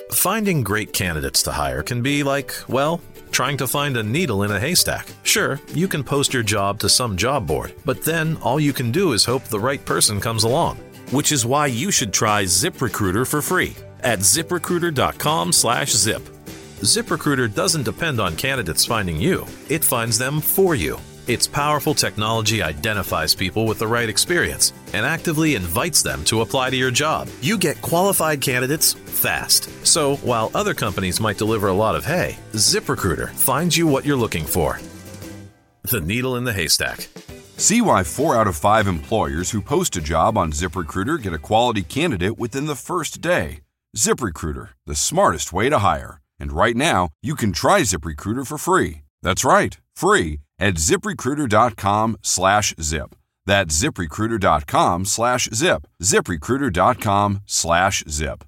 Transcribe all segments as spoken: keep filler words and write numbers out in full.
Finding great candidates to hire can be like, well, trying to find a needle in a haystack. Sure, you can post your job to some job board, but then all you can do is hope the right person comes along. Which is why you should try ZipRecruiter for free at ZipRecruiter.com slash zip. ZipRecruiter doesn't depend on candidates finding you. It finds them for you. Its powerful technology identifies people with the right experience and actively invites them to apply to your job. You get qualified candidates fast. So while other companies might deliver a lot of hay, ZipRecruiter finds you what you're looking for. The needle in the haystack. See why four out of five employers who post a job on ZipRecruiter get a quality candidate within the first day. ZipRecruiter, the smartest way to hire. And right now, you can try ZipRecruiter for free. That's right, free at ZipRecruiter.com slash zip. That's ZipRecruiter.com slash zip. ZipRecruiter.com slash zip.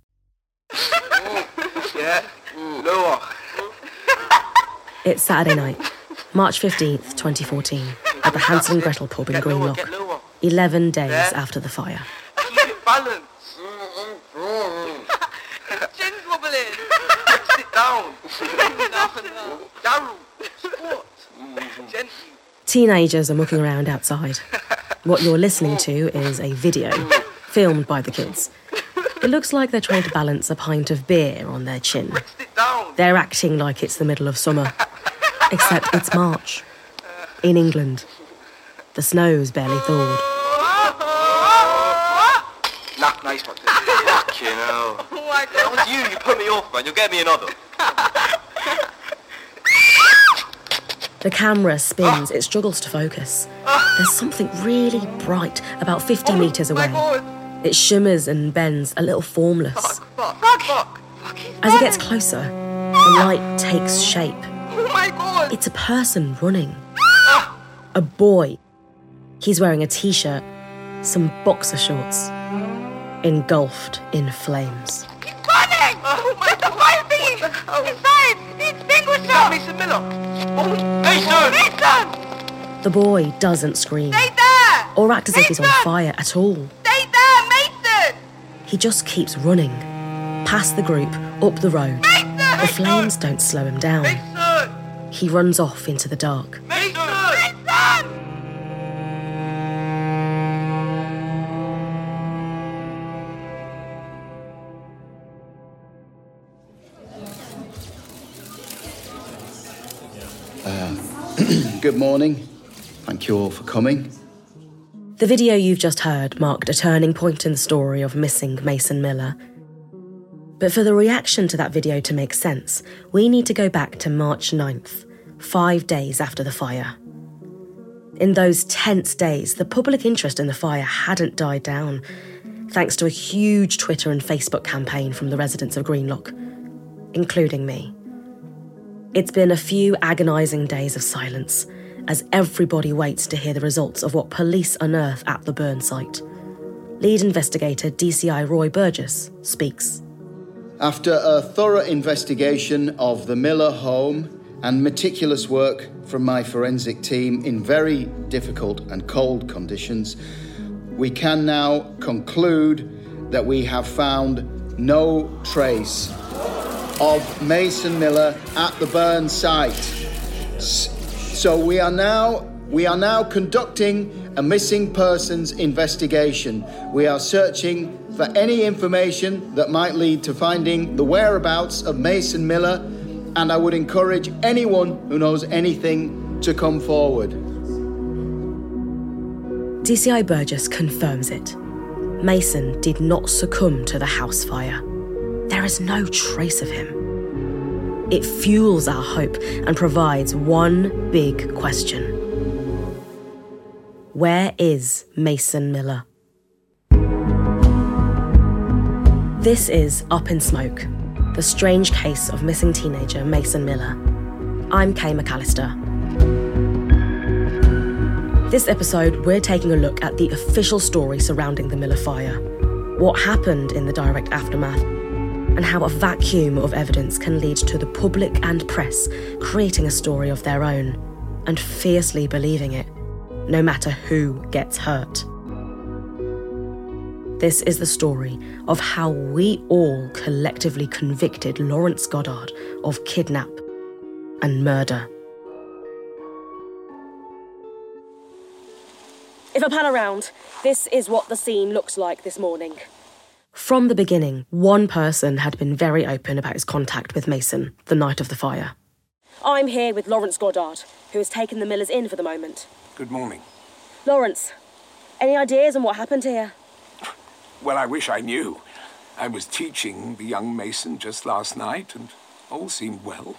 Yeah, lower. It's Saturday night, March fifteenth, twenty fourteen, at the Hansel and Gretel pub in Greenlock, eleven days after the fire. Keep it balanced. Chin's wobbling. Sit down. Daryl, squat. Gently. Teenagers are mucking around outside. What you're listening to is a video filmed by the kids. It looks like they're trying to balance a pint of beer on their chin. They're acting like it's the middle of summer, except it's March. In England. The snow's barely thawed. Nah, nice one. Fucking hell. Oh my God. That was you. You put me off, man. You'll get me another. The camera spins. It struggles to focus. There's something really bright about fifty metres away. It shimmers and bends, a little formless. Fuck, fuck, fuck. As it gets closer, the light takes shape. Oh my God. It's a person running. A boy. He's wearing a t-shirt, some boxer shorts, engulfed in flames. He's running! Oh my God. The fire thingy! Inside! The extinguisher! Mason Miller! Oh, Mason! Mason! The boy doesn't scream. Stay there! Or act as if he's on Mason! fire at all. Stay there, Mason! He just keeps running. Past the group, up the road. Mason! The flames don't slow him down. Mason! He runs off into the dark. Mason! Mason! Good morning. Thank you all for coming. The video you've just heard marked a turning point in the story of missing Mason Miller. But for the reaction to that video to make sense, we need to go back to March ninth, five days after the fire. In those tense days, the public interest in the fire hadn't died down, thanks to a huge Twitter and Facebook campaign from the residents of Greenlock, including me. It's been a few agonising days of silence, as everybody waits to hear the results of what police unearth at the burn site. Lead investigator D C I Roy Burgess speaks. After a thorough investigation of the Miller home and meticulous work from my forensic team in very difficult and cold conditions, we can now conclude that we have found no trace of Mason Miller at the burn site. So we are now we are now conducting a missing persons investigation. We are searching for any information that might lead to finding the whereabouts of Mason Miller, and I would encourage anyone who knows anything to come forward. D C I Burgess confirms it. Mason did not succumb to the house fire. There is no trace of him. It fuels our hope and provides one big question. Where is Mason Miller? This is Up in Smoke, the strange case of missing teenager Mason Miller. I'm Kay McAllister. This episode, we're taking a look at the official story surrounding the Miller fire, what happened in the direct aftermath, and how a vacuum of evidence can lead to the public and press creating a story of their own and fiercely believing it, no matter who gets hurt. This is the story of how we all collectively convicted Lawrence Goddard of kidnap and murder. If I pan around, this is what the scene looks like this morning. From the beginning, one person had been very open about his contact with Mason the night of the fire. I'm here with Lawrence Goddard, who has taken the Millers in for the moment. Good morning. Lawrence, any ideas on what happened here? Well, I wish I knew. I was teaching the young Mason just last night, and all seemed well.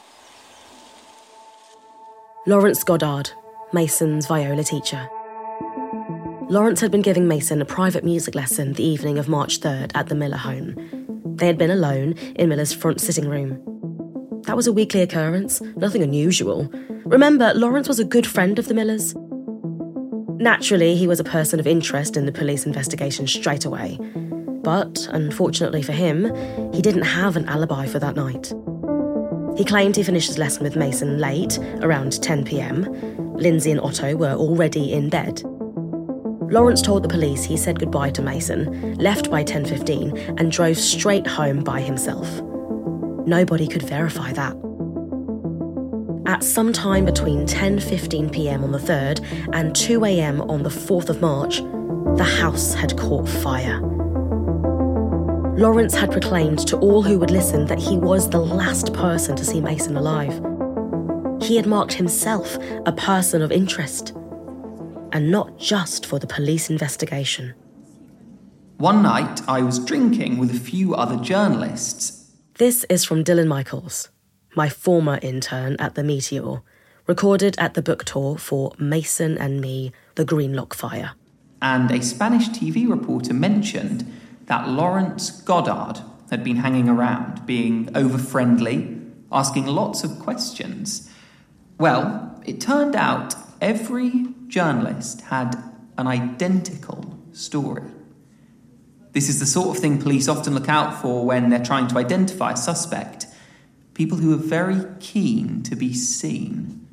Lawrence Goddard, Mason's viola teacher. Lawrence had been giving Mason a private music lesson the evening of March third at the Miller home. They had been alone in Miller's front sitting room. That was a weekly occurrence, nothing unusual. Remember, Lawrence was a good friend of the Millers. Naturally, he was a person of interest in the police investigation straight away. But, unfortunately for him, he didn't have an alibi for that night. He claimed he finished his lesson with Mason late, around ten p.m. Lindsay and Otto were already in bed. Lawrence told the police he said goodbye to Mason, left by ten fifteen, and drove straight home by himself. Nobody could verify that. At some time between ten fifteen p.m. on the third and two a.m. on the fourth of March, the house had caught fire. Lawrence had proclaimed to all who would listen that he was the last person to see Mason alive. He had marked himself a person of interest, and not just for the police investigation. One night, I was drinking with a few other journalists. This is from Dylan Michaels, my former intern at the Meteor, recorded at the book tour for Mason and Me, The Greenlock Fire. And a Spanish T V reporter mentioned that Lawrence Goddard had been hanging around, being over-friendly, asking lots of questions. Well, it turned out every journalist had an identical story. This is the sort of thing police often look out for when they're trying to identify a suspect. People who are very keen to be seen.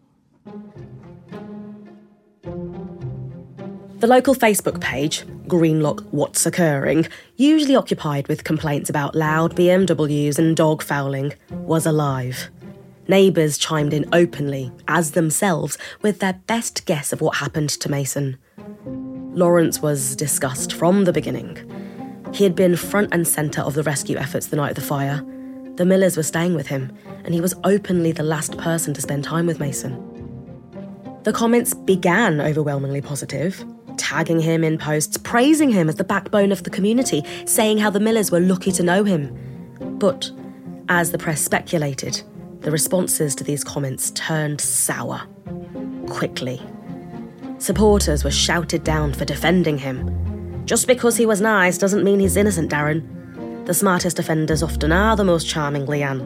The local Facebook page, Greenlock What's Occurring, usually occupied with complaints about loud B M Ws and dog fouling, was alive. Neighbours chimed in openly, as themselves, with their best guess of what happened to Mason. Lawrence was discussed from the beginning. He had been front and centre of the rescue efforts the night of the fire. The Millers were staying with him, and he was openly the last person to spend time with Mason. The comments began overwhelmingly positive, tagging him in posts, praising him as the backbone of the community, saying how the Millers were lucky to know him. But, as the press speculated, the responses to these comments turned sour. Quickly. Supporters were shouted down for defending him. Just because he was nice doesn't mean he's innocent, Darren. The smartest offenders often are the most charming, Leanne.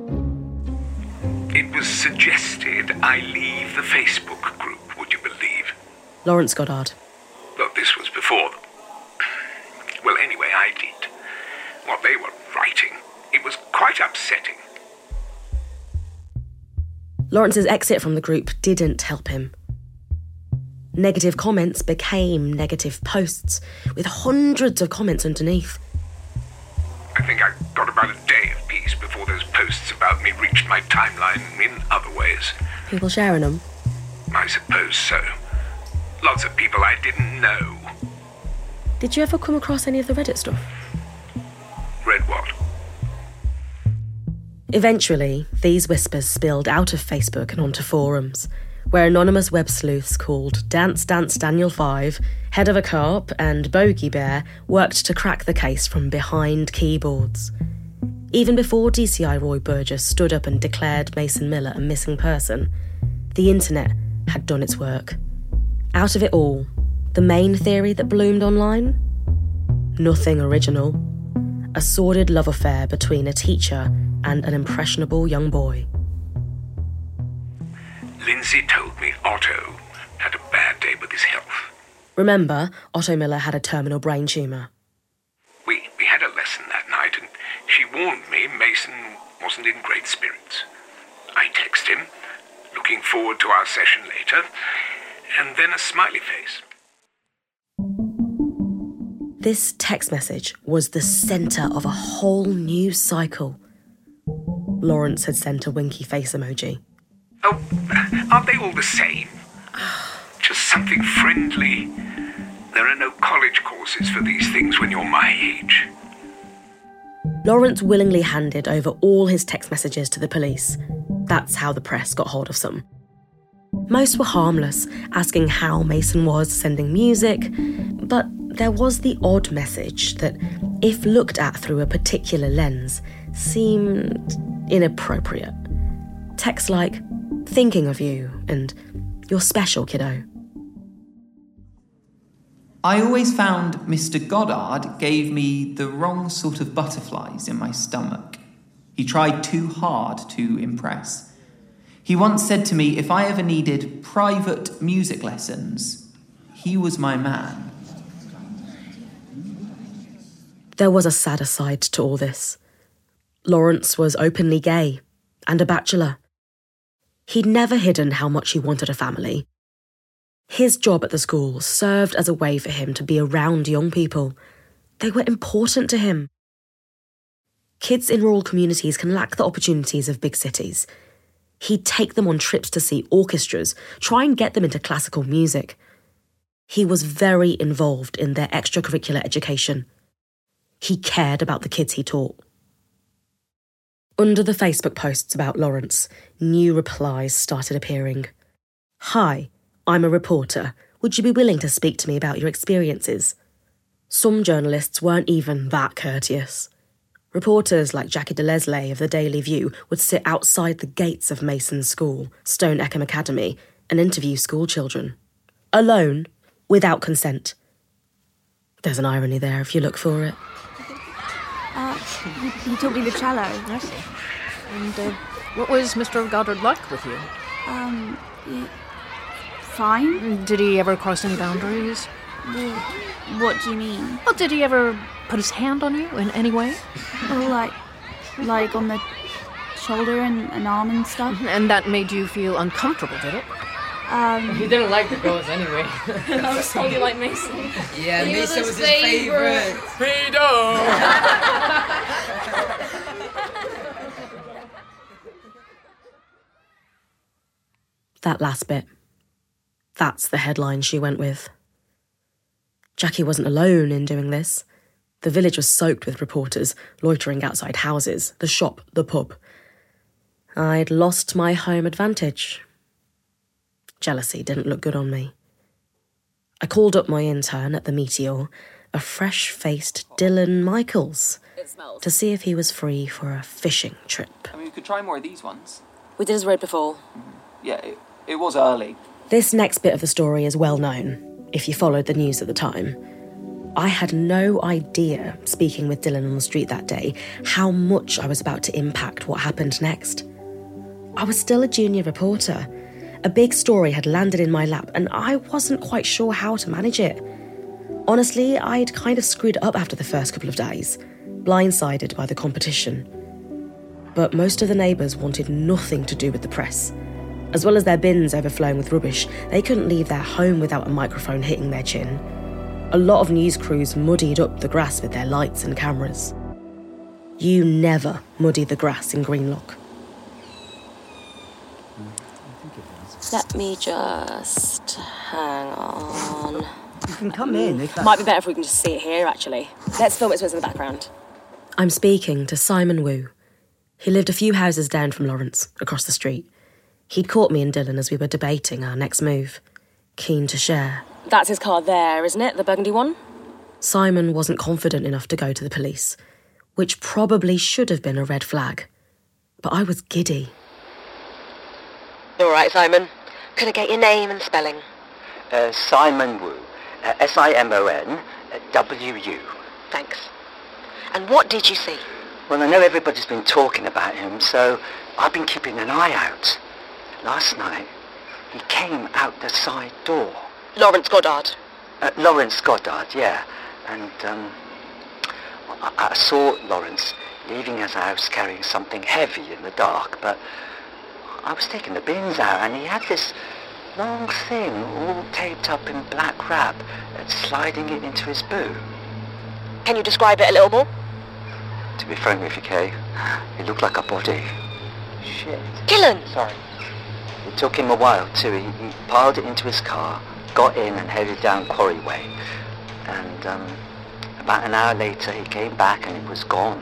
It was suggested I leave the Facebook group, would you believe? Lawrence Goddard. Well, this was before them. Well, anyway, I did. What they were writing, it was quite upsetting. Lawrence's exit from the group didn't help him. Negative comments became negative posts, with hundreds of comments underneath. I think I got about a day of peace before those posts about me reached my timeline in other ways. People sharing them? I suppose so. Lots of people I didn't know. Did you ever come across any of the Reddit stuff? Read what? Eventually, these whispers spilled out of Facebook and onto forums, where anonymous web sleuths called Dance Dance Daniel five, Head of a Carp and Bogey Bear worked to crack the case from behind keyboards. Even before D C I Roy Burgess stood up and declared Mason Miller a missing person, the internet had done its work. Out of it all, the main theory that bloomed online? Nothing original. A sordid love affair between a teacher and an impressionable young boy. Lindsay told me Otto had a bad day with his health. Remember, Otto Miller had a terminal brain tumour. We, we had a lesson that night, and she warned me Mason wasn't in great spirits. I text him, looking forward to our session later, and then a smiley face. This text message was the centre of a whole new cycle. Lawrence had sent a winky face emoji. Oh, aren't they all the same? Just something friendly. There are no college courses for these things when you're my age. Lawrence willingly handed over all his text messages to the police. That's how the press got hold of some. Most were harmless, asking how Mason was sending music, but there was the odd message that, if looked at through a particular lens, seemed inappropriate. Texts like, thinking of you, and you're special, kiddo. I always found Mister Goddard gave me the wrong sort of butterflies in my stomach. He tried too hard to impress. He once said to me if I ever needed private music lessons, he was my man. There was a sadder side to all this. Lawrence was openly gay and a bachelor. He'd never hidden how much he wanted a family. His job at the school served as a way for him to be around young people. They were important to him. Kids in rural communities can lack the opportunities of big cities. He'd take them on trips to see orchestras, try and get them into classical music. He was very involved in their extracurricular education. He cared about the kids he taught. Under the Facebook posts about Lawrence, new replies started appearing. Hi, I'm a reporter. Would you be willing to speak to me about your experiences? Some journalists weren't even that courteous. Reporters like Jackie DeLeslie of the Daily View would sit outside the gates of Mason's school, Stone Eckham Academy, and interview school children. Alone, without consent. There's an irony there if you look for it. Uh, he, he taught me the cello. I see. And uh, what was Mister Goddard like with you? Um, he, fine. Did he ever cross any boundaries? Well, what do you mean? Well, did he ever put his hand on you in any way? Oh, like, like on the shoulder and an arm and stuff. And that made you feel uncomfortable, did it? Um, he didn't like the girls anyway. I was told you like Mason. Yeah, he Mason was, was his favorite. favorite. Freedom! That last bit. That's the headline she went with. Jackie wasn't alone in doing this. The village was soaked with reporters, loitering outside houses, the shop, the pub. I'd lost my home advantage. Jealousy didn't look good on me. I called up my intern at the Meteor, a fresh-faced Dylan Michaels, to see if he was free for a fishing trip. I mean, we could try more of these ones. We did this road before. Mm-hmm. Yeah, it, it was early. This next bit of the story is well known, if you followed the news at the time. I had no idea, speaking with Dylan on the street that day, how much I was about to impact what happened next. I was still a junior reporter. A big story had landed in my lap and I wasn't quite sure how to manage it. Honestly, I'd kind of screwed up after the first couple of days, blindsided by the competition. But most of the neighbours wanted nothing to do with the press. As well as their bins overflowing with rubbish, they couldn't leave their home without a microphone hitting their chin. A lot of news crews muddied up the grass with their lights and cameras. You never muddy the grass in Greenlock. Let me just... hang on... You can come in if that's... Might be better if we can just see it here, actually. Let's film it so it's in the background. I'm speaking to Simon Wu. He lived a few houses down from Lawrence, across the street. He'd caught me and Dylan as we were debating our next move. Keen to share. That's his car there, isn't it? The burgundy one? Simon wasn't confident enough to go to the police, which probably should have been a red flag. But I was giddy. All right, Simon. Could I get your name and spelling? Uh, Simon Wu. Uh, S I M O N W U. Thanks. And what did you see? Well, I know everybody's been talking about him, so I've been keeping an eye out. Last night, he came out the side door. Lawrence Goddard? Uh, Lawrence Goddard, yeah. And, um, I, I saw Lawrence leaving his house carrying something heavy in the dark, but I was taking the bins out and he had this long thing all taped up in black wrap and sliding it into his boot. Can you describe it a little more? To be frank with you, Kay, it looked like a body. Shit. Gillen! Sorry. It took him a while too. He, he piled it into his car, got in and headed down Quarry Way. And um, about an hour later he came back and it was gone.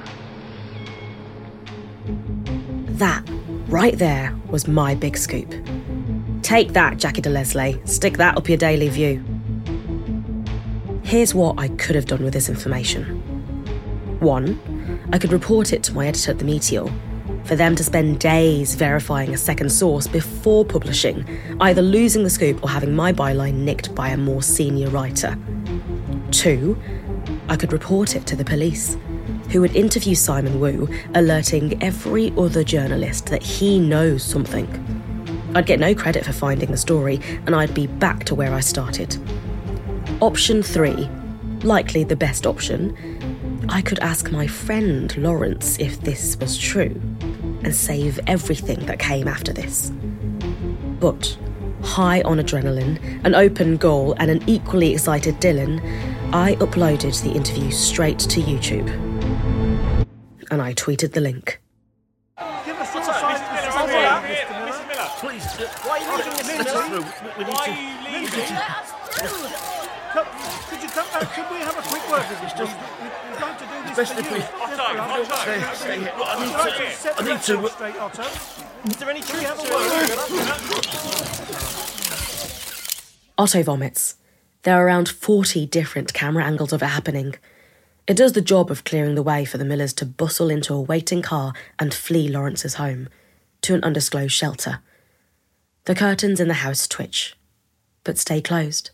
That, right there, was my big scoop. Take that, Jackie de Leslie. Stick that up your Daily View. Here's what I could have done with this information. One, I could report it to my editor at The Meteor, for them to spend days verifying a second source before publishing, either losing the scoop or having my byline nicked by a more senior writer. Two, I could report it to the police, who would interview Simon Wu, alerting every other journalist that he knows something. I'd get no credit for finding the story, and I'd be back to where I started. Option three, likely the best option, I could ask my friend Lawrence if this was true, and save everything that came after this. But, high on adrenaline, an open goal, and an equally excited Dylan, I uploaded the interview straight to YouTube. And I tweeted the link. Give us a sign. Mister Miller. Mister Miller. Please, why are you leaving this letter through? We need to... Why are you leaving? Could you come back? Could we have a quick word with this? Just, we're going to do this for you. Otto, Otto. Stay here. I need to... I need to... Straight, Otto. Is there any truth to it? Otto vomits. There are around forty different camera angles of it happening. It does the job of clearing the way for the Millers to bustle into a waiting car and flee Lawrence's home, to an undisclosed shelter. The curtains in the house twitch, but stay closed.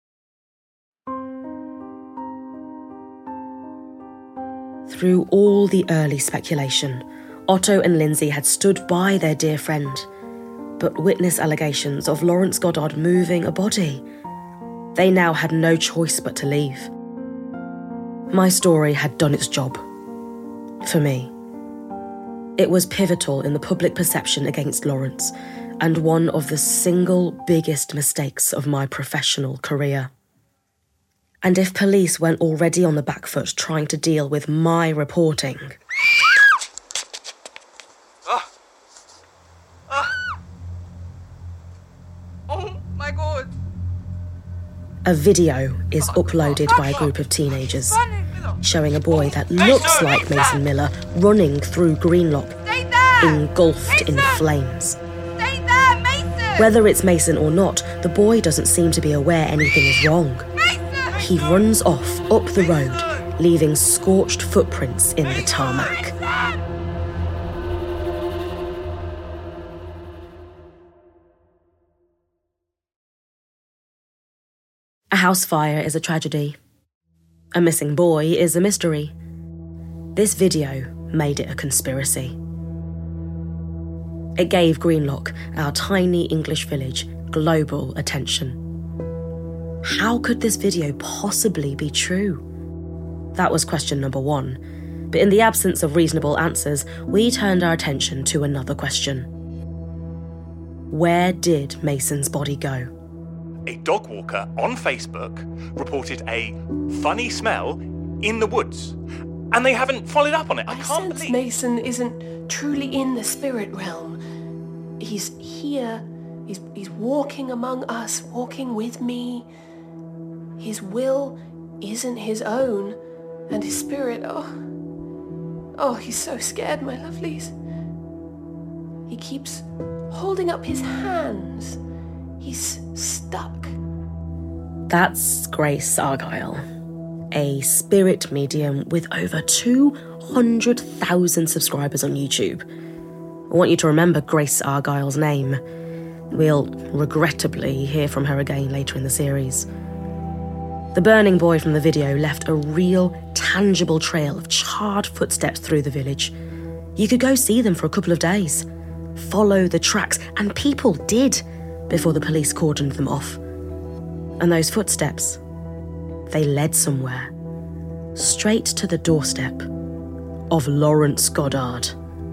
Through all the early speculation, Otto and Lindsay had stood by their dear friend, but witness allegations of Lawrence Goddard moving a body. They now had no choice but to leave. My story had done its job. For me. It was pivotal in the public perception against Lawrence, and one of the single biggest mistakes of my professional career. And if police weren't already on the back foot trying to deal with my reporting... Ah. Ah. Oh my God. A video is uploaded by a group of teenagers, showing a boy that looks like Mason Miller running through Greenlock, engulfed in flames. Whether it's Mason or not, the boy doesn't seem to be aware anything is wrong. He runs off up the road, leaving scorched footprints in the tarmac. A house fire is a tragedy. A missing boy is a mystery. This video made it a conspiracy. It gave Greenlock, our tiny English village, global attention. How could this video possibly be true? That was question number one. But in the absence of reasonable answers, we turned our attention to another question. Where did Mason's body go? A dog walker on Facebook reported a funny smell in the woods, and they haven't followed up on it. I, I can't sense believe Mason isn't truly in the spirit realm. He's here. He's he's walking among us, walking with me. His will isn't his own, and his spirit, oh, oh, he's so scared, my lovelies. He keeps holding up his hands. He's stuck. That's Grace Argyle, a spirit medium with over two hundred thousand subscribers on YouTube. I want you to remember Grace Argyle's name. We'll regrettably hear from her again later in the series. The burning boy from the video left a real, tangible trail of charred footsteps through the village. You could go see them for a couple of days. Follow the tracks, and people did, before the police cordoned them off. And those footsteps, they led somewhere. Straight to the doorstep of Lawrence Goddard.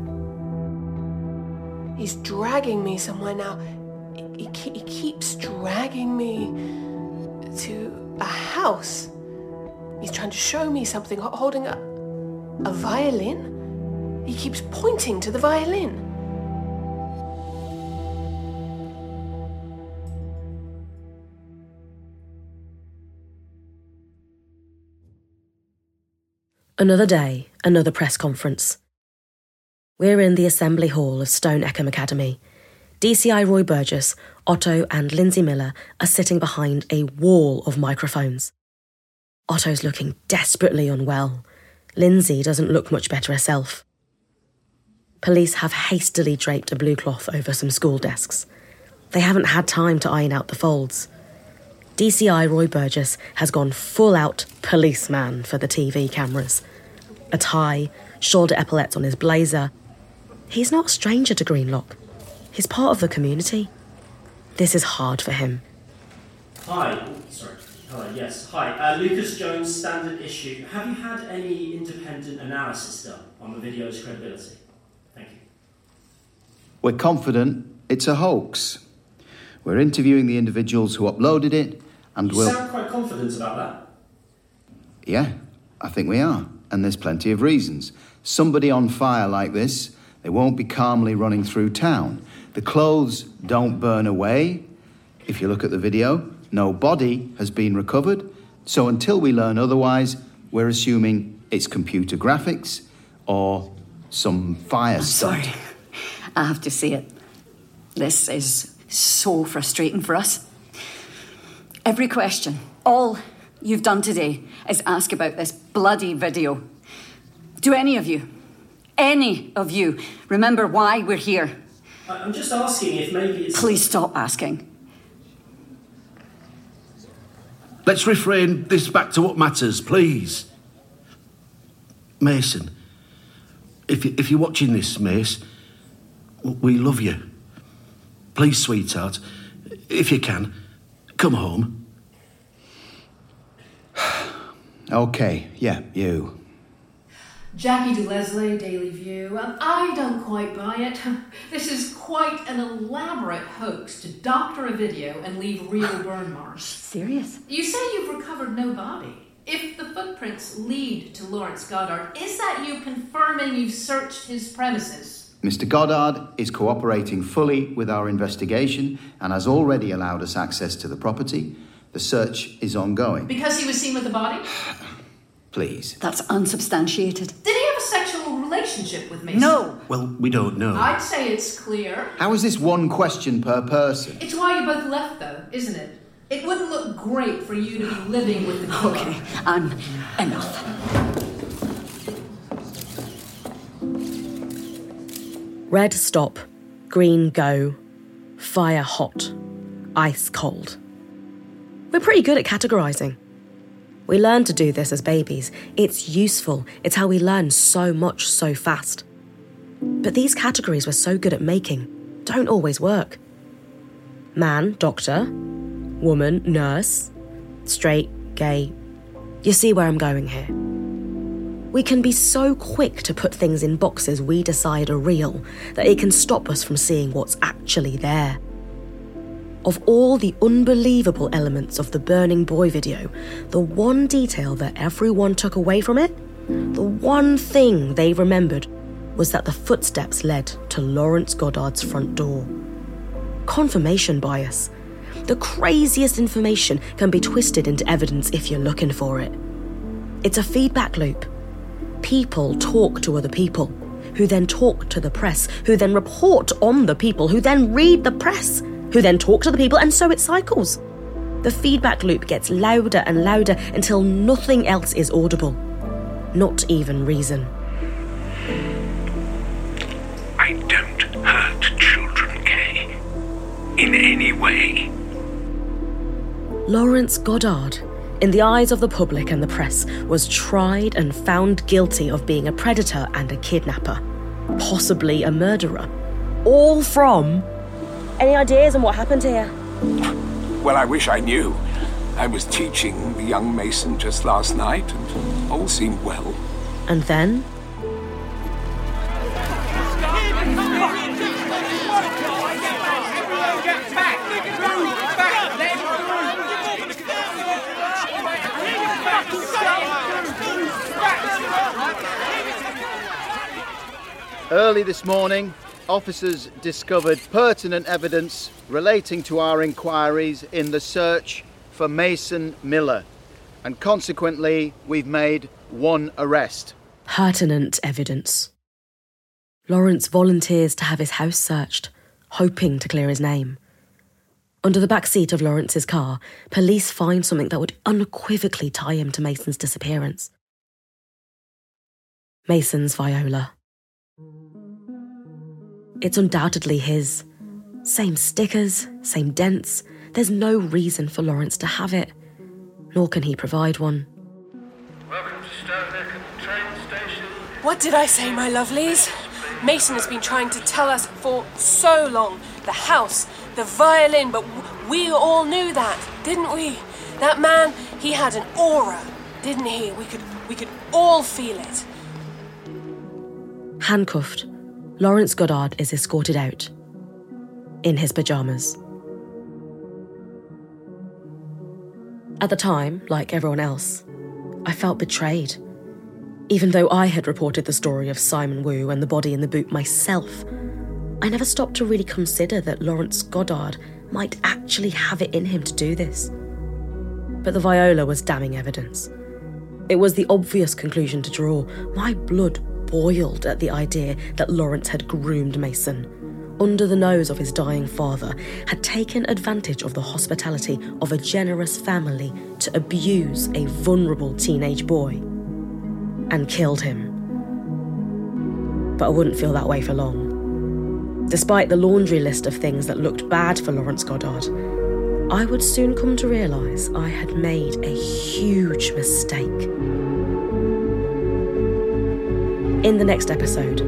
He's dragging me somewhere now. He, he, he keeps dragging me to a house. He's trying to show me something, holding a... a violin? He keeps pointing to the violin. Another day, another press conference. We're in the assembly hall of Stone Eckham Academy. D C I Roy Burgess, Otto and Lindsay Miller are sitting behind a wall of microphones. Otto's looking desperately unwell. Lindsay doesn't look much better herself. Police have hastily draped a blue cloth over some school desks. They haven't had time to iron out the folds. D C I Roy Burgess has gone full-out policeman for the T V cameras. A tie, shoulder epaulettes on his blazer. He's not a stranger to Greenlock. He's part of the community. This is hard for him. Hi. Oh, sorry. Hello, yes. Hi. Uh, Lucas Jones, Standard Issue. Have you had any independent analysis done on the video's credibility? Thank you. We're confident it's a hoax. We're interviewing the individuals who uploaded it, and you we'll... You sound quite confident about that. Yeah, I think we are. And there's plenty of reasons. Somebody on fire like this, they won't be calmly running through town. The clothes don't burn away. If you look at the video, no body has been recovered. So until we learn otherwise, we're assuming it's computer graphics or some fire I'm stunt. sorry. I have to say it. This is so frustrating for us. Every question, all you've done today is ask about this bloody video. Do any of you, any of you, remember why we're here? I'm just asking if maybe it's... Please stop asking. Let's refrain this back to what matters, please. Mason, if, you, if you're watching this, Mace, we love you. Please, sweetheart, if you can, come home. Okay, yeah, you. Jackie DeLeslie, Daily View. Um, I don't quite buy it. This is quite an elaborate hoax to doctor a video and leave real burn marks. Serious? You say you've recovered no body. If the footprints lead to Lawrence Goddard, is that you confirming you've searched his premises? Mister Goddard is cooperating fully with our investigation and has already allowed us access to the property. The search is ongoing. Because he was seen with the body? Please. That's unsubstantiated. Did he have a sexual relationship with Mason? No. Well, we don't know. I'd say it's clear. How is this one question per person? It's why you both left, though, isn't it? It wouldn't look great for you to be living with the killer. Okay, I'm enough. Red stop, green go, fire hot, ice cold. We're pretty good at categorising. We learn to do this as babies. It's useful. It's how we learn so much so fast. But these categories we're so good at making don't always work. Man, doctor. Woman, nurse. Straight, gay. You see where I'm going here. We can be so quick to put things in boxes we decide are real that it can stop us from seeing what's actually there. Of all the unbelievable elements of the Burning Boy video, the one detail that everyone took away from it, the one thing they remembered, was that the footsteps led to Lawrence Goddard's front door. Confirmation bias. The craziest information can be twisted into evidence if you're looking for it. It's a feedback loop. People talk to other people, who then talk to the press, who then report on the people, who then read the press, who then talk to the people, and so it cycles. The feedback loop gets louder and louder until nothing else is audible. Not even reason. I don't hurt children, Kay. In any way. Lawrence Goddard, in the eyes of the public and the press, was tried and found guilty of being a predator and a kidnapper, possibly a murderer. All from... Any ideas on what happened here? Well, I wish I knew. I was teaching the young Mason just last night, and all seemed well. And then... Early this morning, officers discovered pertinent evidence relating to our inquiries in the search for Mason Miller, and consequently, we've made one arrest. Pertinent evidence. Lawrence volunteers to have his house searched, hoping to clear his name. Under the back seat of Lawrence's car, police find something that would unequivocally tie him to Mason's disappearance. Mason's viola. It's undoubtedly his. Same stickers, same dents. There's no reason for Lawrence to have it, nor can he provide one. Welcome to Stoneneck train station. What did I say, my lovelies? Mason has been trying to tell us for so long. The house, the violin, but we all knew that, didn't we? That man, he had an aura, didn't he? We could, we could all feel it. Handcuffed, Lawrence Goddard is escorted out. In his pyjamas. At the time, like everyone else, I felt betrayed. Even though I had reported the story of Simon Wu and the body in the boot myself, I never stopped to really consider that Lawrence Goddard might actually have it in him to do this. But the viola was damning evidence. It was the obvious conclusion to draw. My blood boiled at the idea that Lawrence had groomed Mason, under the nose of his dying father, had taken advantage of the hospitality of a generous family to abuse a vulnerable teenage boy, and killed him. But I wouldn't feel that way for long. Despite the laundry list of things that looked bad for Lawrence Goddard, I would soon come to realise I had made a huge mistake. In the next episode,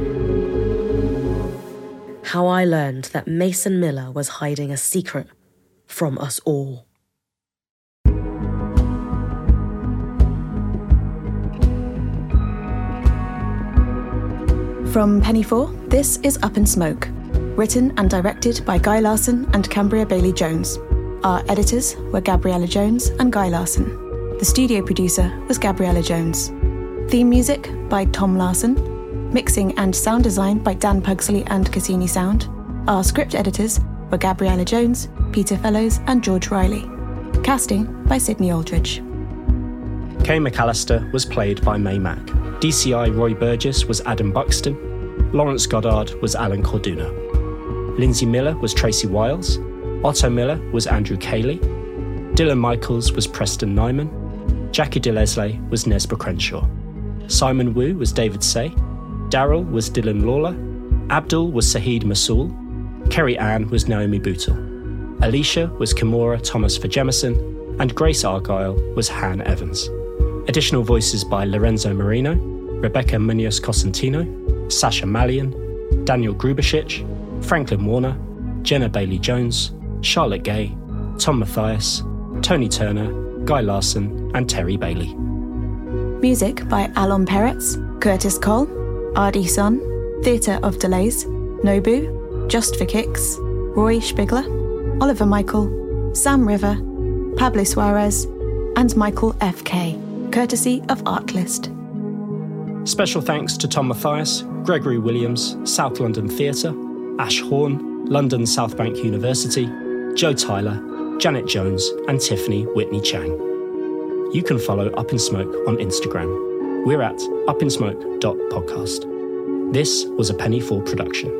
how I learned that Mason Miller was hiding a secret from us all. From Penny four, this is Up in Smoke, written and directed by Guy Larson and Cambria Bailey-Jones. Our editors were Gabriella Jones and Guy Larson. The studio producer was Gabriella Jones. Theme music by Tom Larson. Mixing and sound design by Dan Pugsley and Cassini Sound. Our script editors were Gabriella Jones, Peter Fellows and George Riley. Casting by Sydney Aldridge. Kay McAllister was played by May Mack. D C I Roy Burgess was Adam Buxton. Lawrence Goddard was Alan Corduna. Lindsay Miller was Tracy Wiles. Otto Miller was Andrew Cayley. Dylan Michaels was Preston Nyman. Jackie DeLesle was Nesba Crenshaw. Simon Wu was David Say. Daryl was Dylan Lawler. Abdul was Saheed Masool. Kerry Ann was Naomi Bootle. Alicia was Kimura Thomas for Jemison. And Grace Argyle was Han Evans. Additional voices by Lorenzo Marino, Rebecca Munoz Cosentino, Sasha Malian, Daniel Grubashich, Franklin Warner, Jenna Bailey-Jones, Charlotte Gay, Tom Mathias, Tony Turner, Guy Larson and Terry Bailey. Music by Alon Peretz, Curtis Cole, Ardi Sun, Theatre of Delays, Nobu, Just for Kicks, Roy Spigler, Oliver Michael, Sam River, Pablo Suarez, and Michael F K, courtesy of Artlist. Special thanks to Tom Mathias, Gregory Williams, South London Theatre, Ash Horn, London South Bank University, Joe Tyler, Janet Jones, and Tiffany Whitney Chang. You can follow Up in Smoke on Instagram. We're at upinsmoke dot podcast. This was a Penny four production.